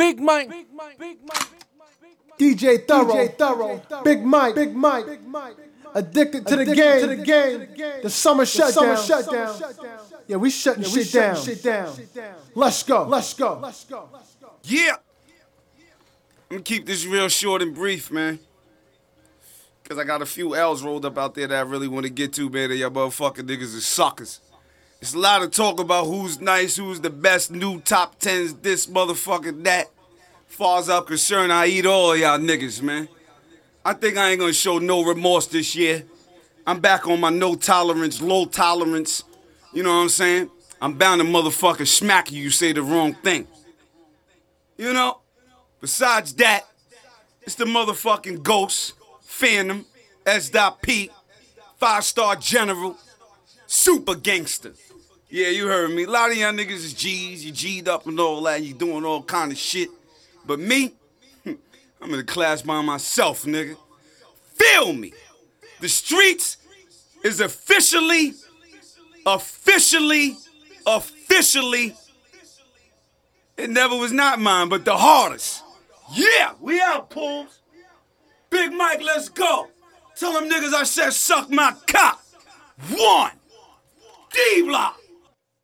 Big Mike, DJ Thorough, Big Mike, addicted to the game, the summer shutdown. Yeah, we shutting shit down. Let's go. Yeah. I'm gonna keep this real short and brief, man. Cause I got a few L's rolled up out there that I really want to get to, man. That y'all motherfucking niggas is suckers. It's a lot of talk about who's nice, who's the best, new top 10s, this motherfucking that. Far as I'm concerned, I eat all of y'all niggas, man. I think I ain't gonna show no remorse this year. I'm back on my no tolerance, low tolerance. You know what I'm saying? I'm bound to motherfucking smack you say the wrong thing. You know? Besides that, it's the motherfucking Ghost, Phantom, S.P, 5-star General, Super Gangster. Yeah, you heard me. A lot of y'all niggas is G's, you G'd up and all that, you doing all kind of shit. But me, I'm in a class by myself, nigga. Feel me. The streets is officially, it never was not mine, but the hardest. Yeah, we out, Pools. Big Mike, let's go. Tell them niggas I said suck my cock. 1, D-Block.